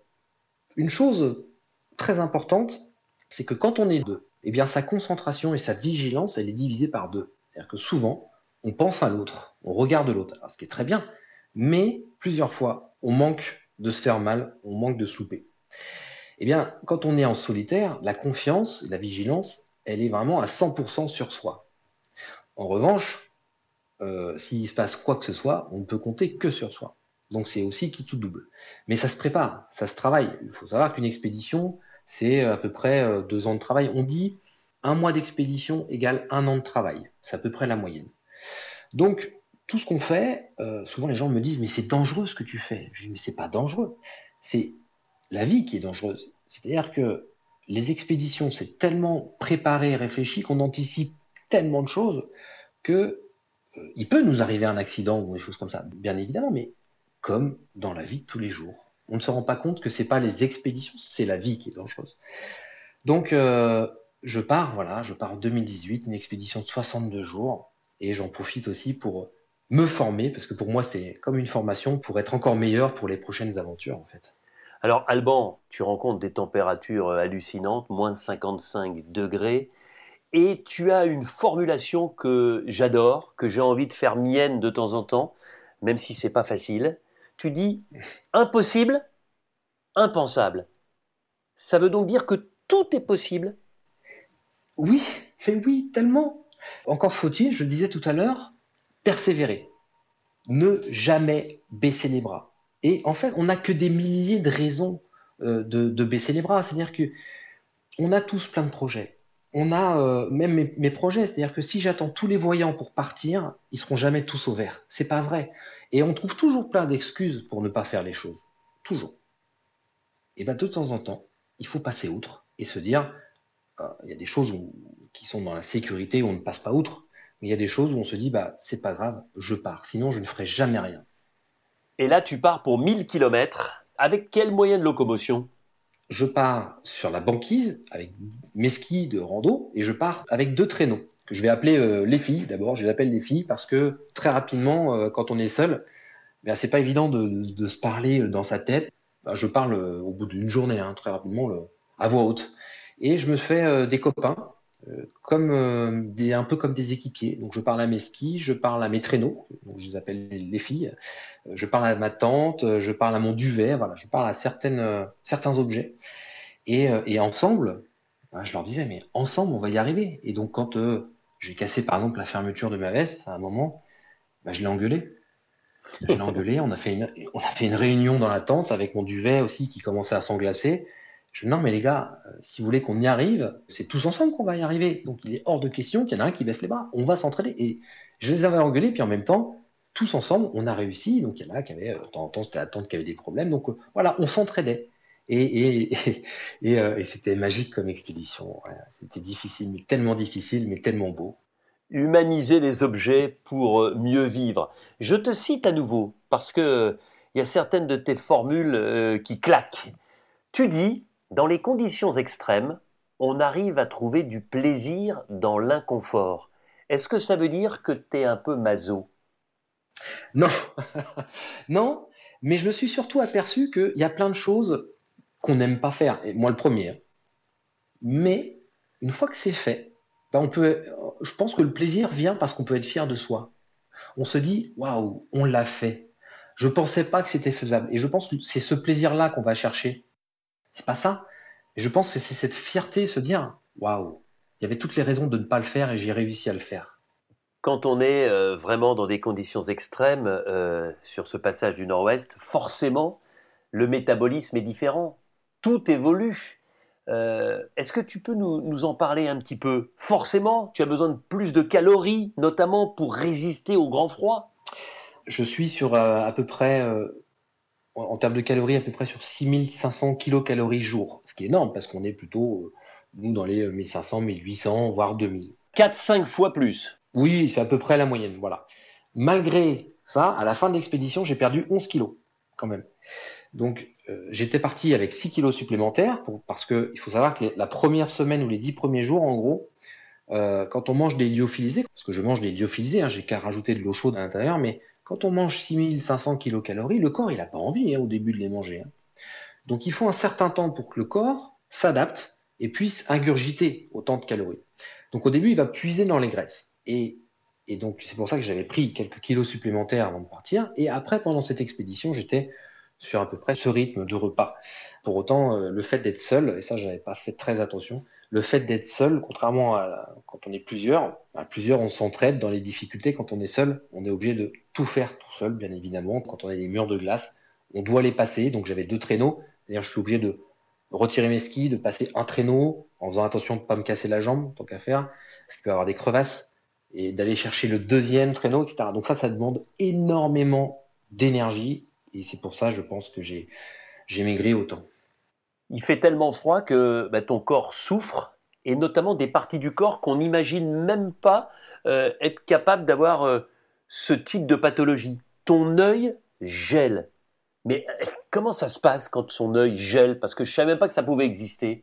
Speaker 3: une chose très importante, c'est que quand on est deux, eh bien sa concentration et sa vigilance, elle est divisée par deux. C'est-à-dire que souvent, on pense à l'autre, on regarde l'autre, ce qui est très bien, mais plusieurs fois, on manque de se faire mal, on manque de se louper. Eh bien, quand on est en solitaire, la confiance, la vigilance, elle est vraiment à 100% sur soi. En revanche, s'il se passe quoi que ce soit, on ne peut compter que sur soi. Donc c'est aussi qui tout double. Mais ça se prépare, ça se travaille. Il faut savoir qu'une expédition, c'est à peu près 2 ans de travail. On dit 1 mois d'expédition égale 1 an de travail. C'est à peu près la moyenne. Donc, tout ce qu'on fait, souvent les gens me disent: mais c'est dangereux ce que tu fais. Je dis: mais c'est pas dangereux. C'est la vie qui est dangereuse. C'est-à-dire que les expéditions, c'est tellement préparé et réfléchi qu'on anticipe tellement de choses que il peut nous arriver un accident ou des choses comme ça, bien évidemment, mais comme dans la vie de tous les jours. On ne se rend pas compte que c'est pas les expéditions, c'est la vie qui est dangereuse. Donc, je pars en 2018, une expédition de 62 jours, et j'en profite aussi pour me former, parce que pour moi, c'était comme une formation pour être encore meilleur pour les prochaines aventures, en fait.
Speaker 2: Alors, Alban, tu rencontres des températures hallucinantes, moins 55 degrés, et tu as une formulation que j'adore, que j'ai envie de faire mienne de temps en temps, même si c'est pas facile. Tu dis impossible, impensable. Ça veut donc dire que tout est possible?
Speaker 3: Oui, mais oui, tellement. Encore faut-il, je le disais tout à l'heure, persévérer. Ne jamais baisser les bras. Et en fait, on n'a que des milliers de raisons de baisser les bras. C'est-à-dire que on a tous plein de projets. On a même mes projets. C'est-à-dire que si j'attends tous les voyants pour partir, ils seront jamais tous au vert. C'est pas vrai. Et on trouve toujours plein d'excuses pour ne pas faire les choses. Toujours. Et bien de temps en temps, il faut passer outre et se dire: Il y a des choses qui sont dans la sécurité où on ne passe pas outre, mais il y a des choses où on se dit, c'est pas grave, je pars, sinon je ne ferai jamais rien.
Speaker 2: Et là, tu pars pour 1000 kilomètres. Avec quel moyen de locomotion?
Speaker 3: Je pars sur la banquise avec mes skis de rando et je pars avec 2 traîneaux que je vais appeler les filles. D'abord, je les appelle les filles parce que très rapidement, quand on est seul, c'est pas évident de se parler dans sa tête. Je parle au bout d'une journée, très rapidement, à voix haute. Et je me fais des copains, un peu comme des équipiers. Donc je parle à mes skis, je parle à mes traîneaux, donc je les appelle les filles. Je parle à ma tente, je parle à mon duvet. Voilà, je parle à certains objets. Et ensemble, je leur disais, mais ensemble, on va y arriver. Et donc quand j'ai cassé par exemple la fermeture de ma veste, à un moment, je l'ai engueulé. On a fait une réunion dans la tente avec mon duvet aussi qui commençait à s'englacer. Je dis non mais les gars, si vous voulez qu'on y arrive, c'est tous ensemble qu'on va y arriver. Donc il est hors de question qu'il y en a un qui baisse les bras. On va s'entraider. Et je les avais engueulés, puis en même temps, tous ensemble, on a réussi. Donc il y en a qui avaient, de temps en temps, c'était la tente qui avait des problèmes. Donc voilà, on s'entraidait. Et c'était magique comme expédition. Ouais, c'était difficile, mais tellement beau.
Speaker 2: Humaniser les objets pour mieux vivre. Je te cite à nouveau parce que il y a certaines de tes formules qui claquent. Tu dis, dans les conditions extrêmes, on arrive à trouver du plaisir dans l'inconfort. Est-ce que ça veut dire que tu es un peu maso?
Speaker 3: Non, non, mais je me suis surtout aperçu qu'il y a plein de choses qu'on n'aime pas faire, et moi le premier. Mais une fois que c'est fait, je pense que le plaisir vient parce qu'on peut être fier de soi. On se dit, waouh, on l'a fait. Je pensais pas que c'était faisable. Et je pense que c'est ce plaisir-là qu'on va chercher. C'est pas ça. Je pense que c'est cette fierté, se dire, waouh, il y avait toutes les raisons de ne pas le faire et j'ai réussi à le faire.
Speaker 2: Quand on est vraiment dans des conditions extrêmes sur ce passage du Nord-Ouest, forcément, le métabolisme est différent. Tout évolue. Est-ce que tu peux nous en parler un petit peu? Forcément, tu as besoin de plus de calories, notamment pour résister au grand froid.
Speaker 3: Je suis sur à peu près, en termes de calories, à peu près sur 6500 kilocalories jour. Ce qui est énorme parce qu'on est plutôt, nous, dans les 1500, 1800, voire 2000.
Speaker 2: 4-5 fois plus.
Speaker 3: Oui, c'est à peu près la moyenne, voilà. Malgré ça, à la fin de l'expédition, j'ai perdu 11 kilos, quand même. Donc, j'étais parti avec 6 kilos supplémentaires, parce qu'il faut savoir que la première semaine ou les 10 premiers jours, en gros, quand on mange des lyophilisés, parce que je mange des lyophilisés, j'ai qu'à rajouter de l'eau chaude à l'intérieur, mais quand on mange 6500 kilocalories, le corps, il n'a pas envie au début de les manger. Donc, il faut un certain temps pour que le corps s'adapte et puisse ingurgiter autant de calories. Donc, au début, il va puiser dans les graisses. Et donc, c'est pour ça que j'avais pris quelques kilos supplémentaires avant de partir. Et après, pendant cette expédition, j'étais sur à peu près ce rythme de repas. Pour autant, le fait d'être seul, et ça, je n'avais pas fait très attention, le fait d'être seul, contrairement à quand on est plusieurs, on s'entraide dans les difficultés. Quand on est seul, on est obligé de tout faire tout seul, bien évidemment. Quand on a des murs de glace, on doit les passer. Donc, j'avais 2 traîneaux. C'est-à-dire, je suis obligé de retirer mes skis, de passer un traîneau en faisant attention de ne pas me casser la jambe, tant qu'à faire, parce qu'il peut y avoir des crevasses, et d'aller chercher le deuxième traîneau, etc. Donc ça demande énormément d'énergie, et c'est pour ça, je pense que j'ai maigri autant.
Speaker 2: Il fait tellement froid que ton corps souffre, et notamment des parties du corps qu'on n'imagine même pas être capable d'avoir ce type de pathologie. Ton œil gèle. Mais comment ça se passe quand son œil gèle? Parce que je ne savais même pas que ça pouvait exister.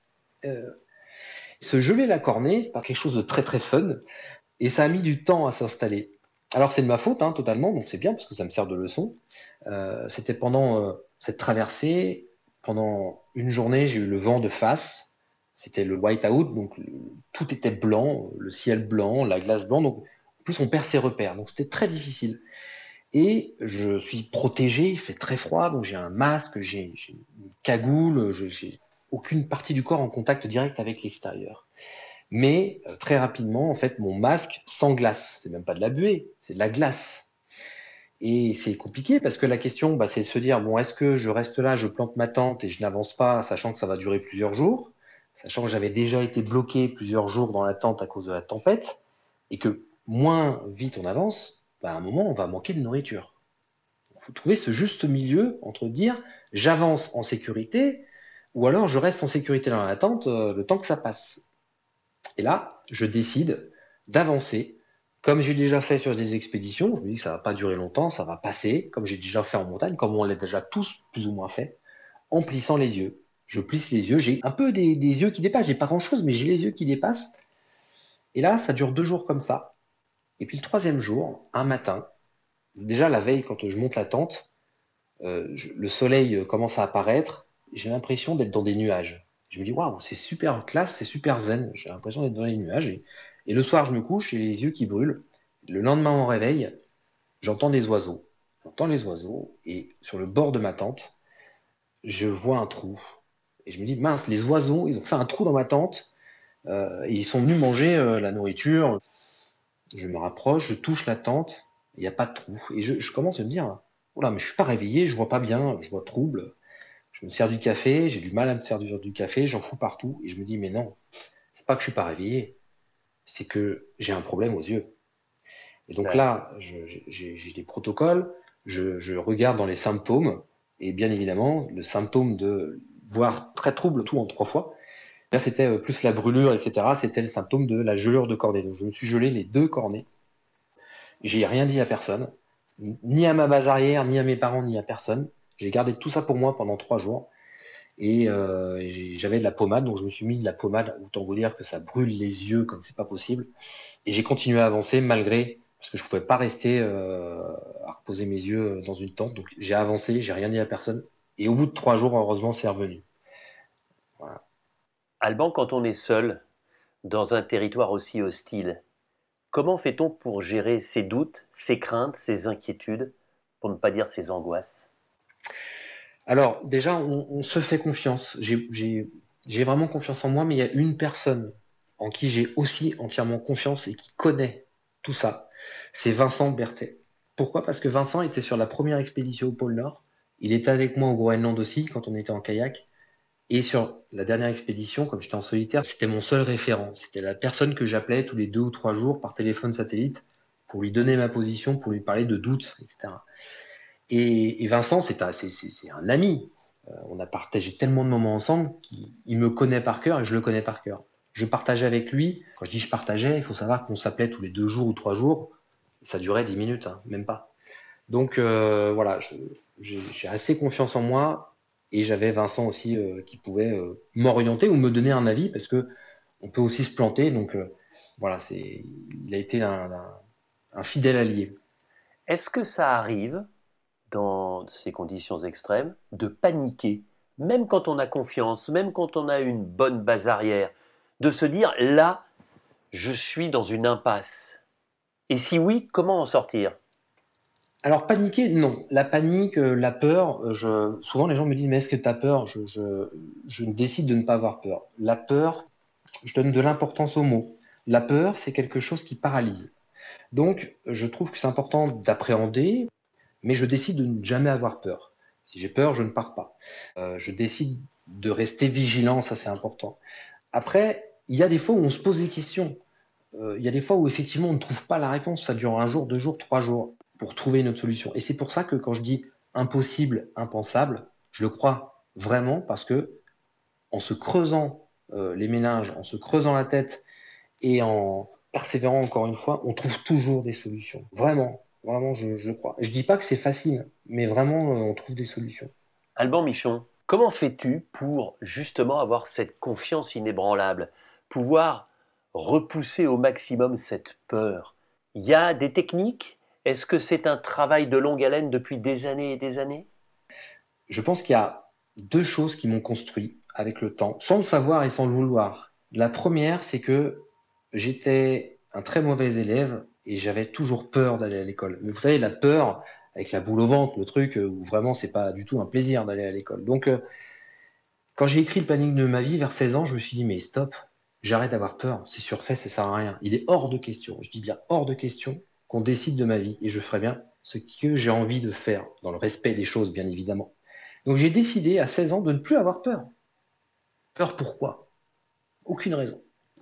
Speaker 3: Se geler la cornée, c'est pas quelque chose de très très fun, et ça a mis du temps à s'installer. Alors c'est de ma faute, totalement, donc c'est bien parce que ça me sert de leçon. C'était pendant cette traversée, pendant une journée, j'ai eu le vent de face. C'était le white-out, donc tout était blanc, le ciel blanc, la glace blanc. Donc en plus on perd ses repères, donc c'était très difficile. Et je suis protégé, il fait très froid, donc j'ai un masque, j'ai une cagoule, j'ai aucune partie du corps en contact direct avec l'extérieur. Mais très rapidement, en fait, mon masque s'englace. C'est même pas de la buée, c'est de la glace. Et c'est compliqué parce que la question, c'est de se dire, bon, est-ce que je reste là, je plante ma tente et je n'avance pas, sachant que ça va durer plusieurs jours, sachant que j'avais déjà été bloqué plusieurs jours dans la tente à cause de la tempête, et que moins vite on avance, à un moment, on va manquer de nourriture. Il faut trouver ce juste milieu entre dire, j'avance en sécurité, ou alors je reste en sécurité dans la tente le temps que ça passe. Et là, je décide d'avancer, comme j'ai déjà fait sur des expéditions. Je me dis que ça va pas durer longtemps, ça va passer, comme j'ai déjà fait en montagne, comme on l'a déjà tous plus ou moins fait, en plissant les yeux. Je plisse les yeux, j'ai un peu des yeux qui dépassent, j'ai pas grand-chose, mais j'ai les yeux qui dépassent. Et là, ça dure 2 jours comme ça. Et puis le troisième jour, un matin, déjà la veille, quand je monte la tente, le soleil commence à apparaître, j'ai l'impression d'être dans des nuages. Je me dis, waouh, c'est super classe, c'est super zen, j'ai l'impression d'être dans les nuages. Et le soir, je me couche, j'ai les yeux qui brûlent. Le lendemain, au réveil, j'entends des oiseaux. J'entends les oiseaux, et sur le bord de ma tente, je vois un trou. Et je me dis, mince, les oiseaux, ils ont fait un trou dans ma tente, et ils sont venus manger la nourriture. Je me rapproche, je touche la tente, il n'y a pas de trou. Et je commence à me dire, oh là, mais je suis pas réveillé, je vois pas bien, je vois trouble. Je me sers du café, j'ai du mal à me servir du café, j'en fous partout. Et je me dis, mais non, c'est pas que je suis pas réveillé, c'est que j'ai un problème aux yeux. Et donc
Speaker 2: D'accord.
Speaker 3: là, j'ai des protocoles, je regarde dans les symptômes, et bien évidemment, le symptôme de voir très trouble tout en 3 fois, là c'était plus la brûlure, etc. C'était le symptôme de la gelure de cornée. Donc je me suis gelé les 2 cornets. J'ai rien dit à personne, ni à ma base arrière, ni à mes parents, ni à personne. J'ai gardé tout ça pour moi pendant 3 jours. Et j'avais de la pommade, donc je me suis mis de la pommade. Autant vous dire que ça brûle les yeux comme c'est pas possible. Et j'ai continué à avancer malgré, parce que je pouvais pas rester à reposer mes yeux dans une tente. Donc j'ai avancé, j'ai rien dit à personne. Et au bout de 3 jours, heureusement, c'est revenu. Voilà.
Speaker 2: Alban, quand on est seul dans un territoire aussi hostile, comment fait-on pour gérer ses doutes, ses craintes, ses inquiétudes, pour ne pas dire ses angoisses?
Speaker 3: Alors déjà, on se fait confiance. J'ai vraiment confiance en moi, mais il y a une personne en qui j'ai aussi entièrement confiance et qui connaît tout ça. C'est Vincent Berthet. Pourquoi? Parce que Vincent était sur la première expédition au pôle Nord. Il était avec moi au Groenland aussi quand on était en kayak. Et sur la dernière expédition, comme j'étais en solitaire, c'était mon seul référent. C'était la personne que j'appelais tous les 2 ou 3 jours par téléphone satellite pour lui donner ma position, pour lui parler de doutes, etc. Et Vincent, c'est un ami. On a partagé tellement de moments ensemble qu'il me connaît par cœur et je le connais par cœur. Je partageais avec lui. Quand je dis je partageais, il faut savoir qu'on s'appelait tous les 2 jours ou 3 jours. Ça durait 10 minutes, hein, même pas. Donc voilà, j'ai assez confiance en moi et j'avais Vincent aussi qui pouvait m'orienter ou me donner un avis parce que on peut aussi se planter. Donc voilà, il a été un fidèle allié.
Speaker 2: Est-ce que ça arrive, dans ces conditions extrêmes, de paniquer, même quand on a confiance, même quand on a une bonne base arrière, de se dire là, je suis dans une impasse? Et si oui, comment en sortir?
Speaker 3: Alors paniquer, non. La panique, la peur, souvent les gens me disent, mais est-ce que tu as peur? Je décide de ne pas avoir peur. La peur, je donne de l'importance aux mots. La peur, c'est quelque chose qui paralyse. Donc, je trouve que c'est important d'appréhender, mais je décide de ne jamais avoir peur. Si j'ai peur, je ne pars pas. Je décide de rester vigilant, ça c'est important. Après, il y a des fois où on se pose des questions. Il y a des fois où effectivement on ne trouve pas la réponse. Ça dure 1 jour, 2 jours, 3 jours pour trouver une autre solution. Et c'est pour ça que quand je dis impossible, impensable, je le crois vraiment parce que en se creusant les méninges, en se creusant la tête et en persévérant encore une fois, on trouve toujours des solutions. Vraiment, vraiment, je crois. Je dis pas que c'est facile, mais vraiment, on trouve des solutions.
Speaker 2: Alban Michon, comment fais-tu pour justement avoir cette confiance inébranlable, pouvoir repousser au maximum cette peur? Il y a des techniques? Est-ce que c'est un travail de longue haleine depuis des années et des années?
Speaker 3: Je pense qu'il y a 2 choses qui m'ont construit avec le temps, sans le savoir et sans le vouloir. La première, c'est que j'étais un très mauvais élève et j'avais toujours peur d'aller à l'école. Mais vous savez, la peur, avec la boule au ventre, le truc où vraiment c'est pas du tout un plaisir d'aller à l'école. Donc, quand j'ai écrit le planning de ma vie vers 16 ans, je me suis dit, mais stop, j'arrête d'avoir peur, c'est surfait, ça sert à rien. Il est hors de question, je dis bien hors de question, qu'on décide de ma vie et je ferai bien ce que j'ai envie de faire, dans le respect des choses, bien évidemment. Donc j'ai décidé à 16 ans de ne plus avoir peur. Peur pourquoi? Aucune raison.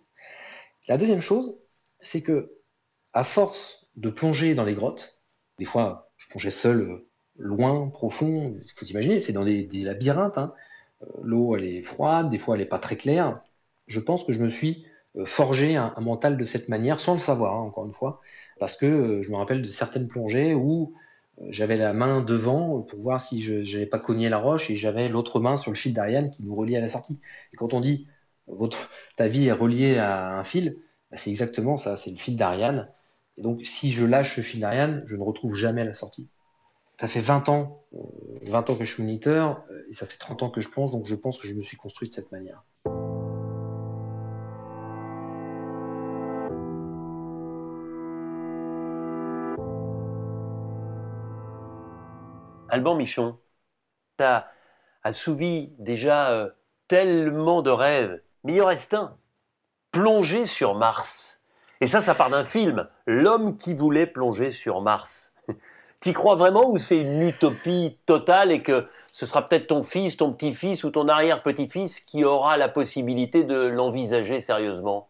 Speaker 3: La deuxième chose, c'est que à force de plonger dans les grottes, des fois je plongeais seul, loin, profond, il faut imaginer, c'est dans des labyrinthes, hein. L'eau elle est froide, des fois elle n'est pas très claire. Je pense que je me suis forger un mental de cette manière, sans le savoir, hein, encore une fois, parce que je me rappelle de certaines plongées où j'avais la main devant pour voir si je n'avais pas cogné la roche et j'avais l'autre main sur le fil d'Ariane qui nous reliait à la sortie. Et quand on dit ta vie est reliée à un fil, bah, c'est exactement ça, c'est le fil d'Ariane. Et donc si je lâche ce fil d'Ariane, je ne retrouve jamais la sortie. Ça fait 20 ans que je suis moniteur et ça fait 30 ans que je plonge, donc je pense que je me suis construit de cette manière.
Speaker 2: Alban Michon, tu as assouvi déjà tellement de rêves, mais il en reste un, plonger sur Mars. Et ça part d'un film, L'homme qui voulait plonger sur Mars. T'y crois vraiment ou c'est une utopie totale et que ce sera peut-être ton fils, ton petit-fils ou ton arrière-petit-fils qui aura la possibilité de l'envisager sérieusement?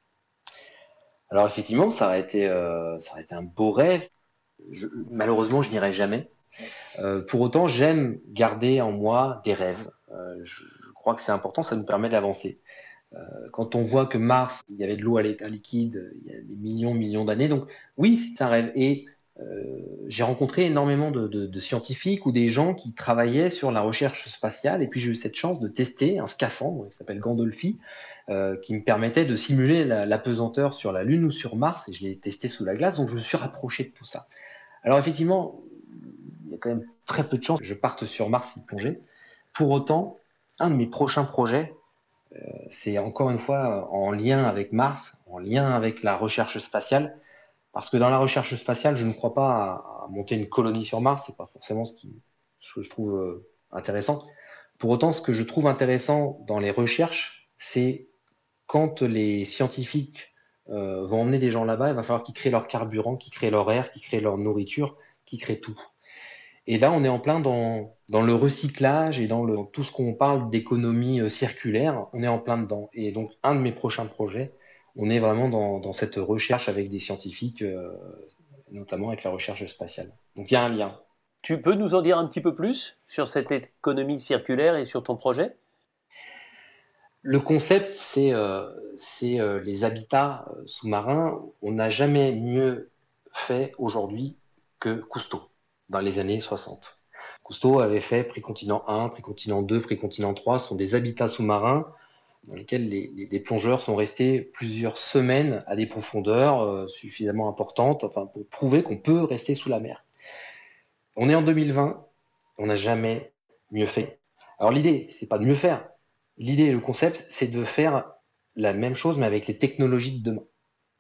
Speaker 3: Alors effectivement, ça aurait été un beau rêve. Malheureusement, je n'irai jamais. Pour autant, j'aime garder en moi des rêves. Je crois que c'est important, ça nous permet d'avancer. Quand on voit que Mars, il y avait de l'eau à l'état liquide il y a des millions d'années, donc oui, c'est un rêve. Et j'ai rencontré énormément de scientifiques ou des gens qui travaillaient sur la recherche spatiale. Et puis j'ai eu cette chance de tester un scaphandre qui s'appelle Gandolphy, qui me permettait de simuler la pesanteur sur la Lune ou sur Mars. Et je l'ai testé sous la glace, donc je me suis rapproché de tout ça. Alors effectivement, il y a quand même très peu de chances que je parte sur Mars y plonger. Pour autant, un de mes prochains projets, c'est encore une fois en lien avec Mars, en lien avec la recherche spatiale, parce que dans la recherche spatiale, je ne crois pas à monter une colonie sur Mars, c'est pas forcément ce que je trouve intéressant. Pour autant, ce que je trouve intéressant dans les recherches, c'est quand les scientifiques vont emmener des gens là-bas, il va falloir qu'ils créent leur carburant, qu'ils créent leur air, qu'ils créent leur nourriture, qu'ils créent tout. Et là, on est en plein dans le recyclage et dans tout ce qu'on parle d'économie circulaire, on est en plein dedans. Et donc, un de mes prochains projets, on est vraiment dans cette recherche avec des scientifiques, notamment avec la recherche spatiale. Donc, il y a un lien.
Speaker 2: Tu peux nous en dire un petit peu plus sur cette économie circulaire et sur ton projet?
Speaker 3: Le concept, c'est les habitats sous-marins. On n'a jamais mieux fait aujourd'hui que Cousteau, dans les années 60. Cousteau avait fait Précontinent 1, Précontinent 2, Précontinent 3, ce sont des habitats sous-marins dans lesquels les plongeurs sont restés plusieurs semaines à des profondeurs suffisamment importantes, enfin, pour prouver qu'on peut rester sous la mer. On est en 2020, on n'a jamais mieux fait. Alors l'idée, c'est pas de mieux faire. L'idée, le concept, c'est de faire la même chose, mais avec les technologies de demain.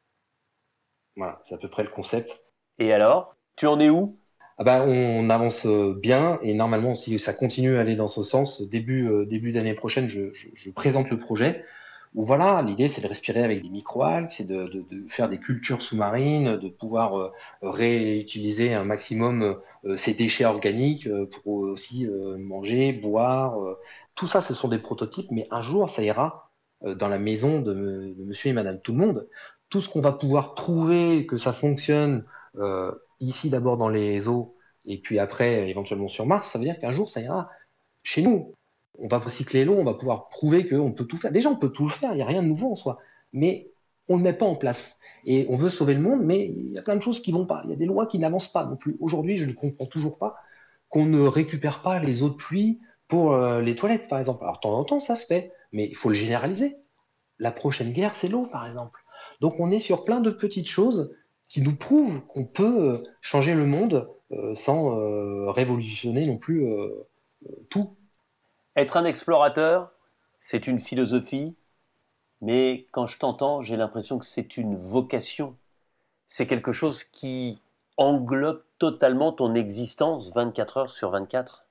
Speaker 3: Voilà, c'est à peu près le concept.
Speaker 2: Et alors, tu en es où?
Speaker 3: On avance bien et normalement, si ça continue à aller dans ce sens, début d'année prochaine, je présente le projet où voilà, l'idée c'est de respirer avec des microalgues, c'est de faire des cultures sous-marines, de pouvoir réutiliser un maximum ces déchets organiques pour aussi manger, boire. Tout ça, ce sont des prototypes, mais un jour, ça ira dans la maison de monsieur et madame tout le monde. Tout ce qu'on va pouvoir prouver que ça fonctionne ici d'abord dans les eaux et puis après éventuellement sur Mars, ça veut dire qu'un jour, ça ira chez nous. On va recycler l'eau, on va pouvoir prouver qu'on peut tout faire. Déjà, on peut tout le faire, il n'y a rien de nouveau en soi, mais on ne le met pas en place. Et on veut sauver le monde, mais il y a plein de choses qui ne vont pas. Il y a des lois qui n'avancent pas non plus. Aujourd'hui, je ne comprends toujours pas qu'on ne récupère pas les eaux de pluie pour les toilettes, par exemple. Alors, de temps en temps, ça se fait, mais il faut le généraliser. La prochaine guerre, c'est l'eau, par exemple. Donc, on est sur plein de petites choses qui nous prouvent qu'on peut changer le monde sans révolutionner non plus tout.
Speaker 2: Être un explorateur, c'est une philosophie, mais quand je t'entends, j'ai l'impression que c'est une vocation. C'est quelque chose qui englobe totalement ton existence 24 heures sur 24.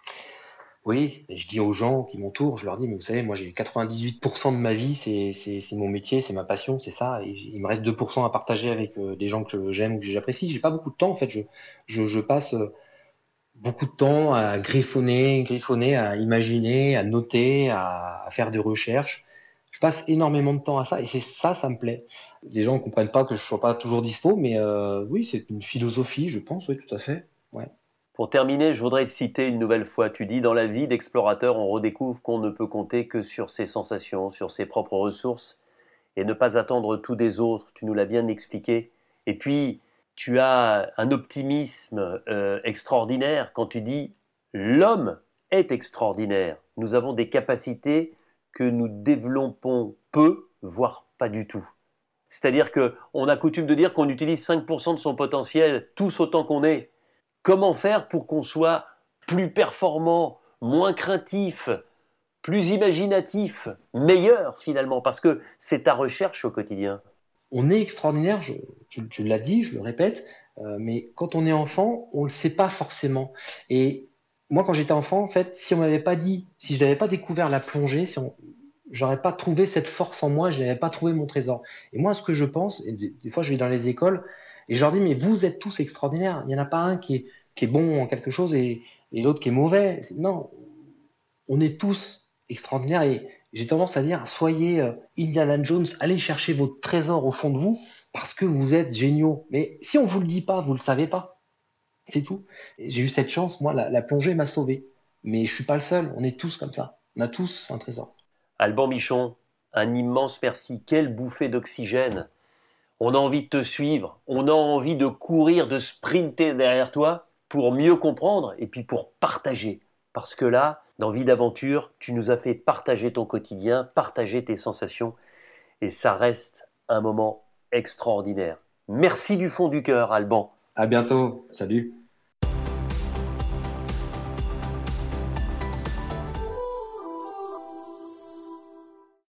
Speaker 3: Oui, et je dis aux gens qui m'entourent, je leur dis, mais vous savez, moi j'ai 98% de ma vie, c'est mon métier, c'est ma passion, c'est ça, et il me reste 2% à partager avec des gens que j'aime ou que j'apprécie. J'ai pas beaucoup de temps, en fait, je passe beaucoup de temps à griffonner, à imaginer, à noter, à faire des recherches. Je passe énormément de temps à ça, et c'est ça, ça me plaît. Les gens ne comprennent pas que je sois pas toujours dispo, mais oui, c'est une philosophie, je pense, oui, tout à fait, ouais.
Speaker 2: Pour terminer, je voudrais te citer une nouvelle fois. Tu dis, dans la vie d'explorateur, on redécouvre qu'on ne peut compter que sur ses sensations, sur ses propres ressources et ne pas attendre tout des autres. Tu nous l'as bien expliqué. Et puis, tu as un optimisme extraordinaire quand tu dis « l'homme est extraordinaire ». Nous avons des capacités que nous développons peu, voire pas du tout. C'est-à-dire qu'on a coutume de dire qu'on utilise 5% de son potentiel, tous autant qu'on est. Comment faire pour qu'on soit plus performant, moins craintif, plus imaginatif, meilleur finalement, parce que c'est ta recherche au quotidien.
Speaker 3: On est extraordinaire, tu l'as dit, je le répète, mais quand on est enfant, on ne le sait pas forcément. Et moi, quand j'étais enfant, en fait, si on m'avait pas dit, si je n'avais pas découvert la plongée, j'aurais pas trouvé cette force en moi, je n'avais pas trouvé mon trésor. Et moi, ce que je pense, et des fois, je vais dans les écoles et je leur dis, mais vous êtes tous extraordinaires. Il n'y en a pas un qui est bon en quelque chose et l'autre qui est mauvais. Non, on est tous extraordinaires et j'ai tendance à dire, soyez Indiana Jones, allez chercher votre trésor au fond de vous parce que vous êtes géniaux. Mais si on vous le dit pas, vous le savez pas. C'est tout. Et j'ai eu cette chance, moi, la plongée m'a sauvé. Mais je suis pas le seul, on est tous comme ça. On a tous un trésor.
Speaker 2: Alban Michon, un immense merci. Quelle bouffée d'oxygène. On a envie de te suivre, on a envie de courir, de sprinter derrière toi pour mieux comprendre et puis pour partager. Parce que là, dans Vie d'aventure, tu nous as fait partager ton quotidien, partager tes sensations et ça reste un moment extraordinaire. Merci du fond du cœur, Alban.
Speaker 3: À bientôt. Salut.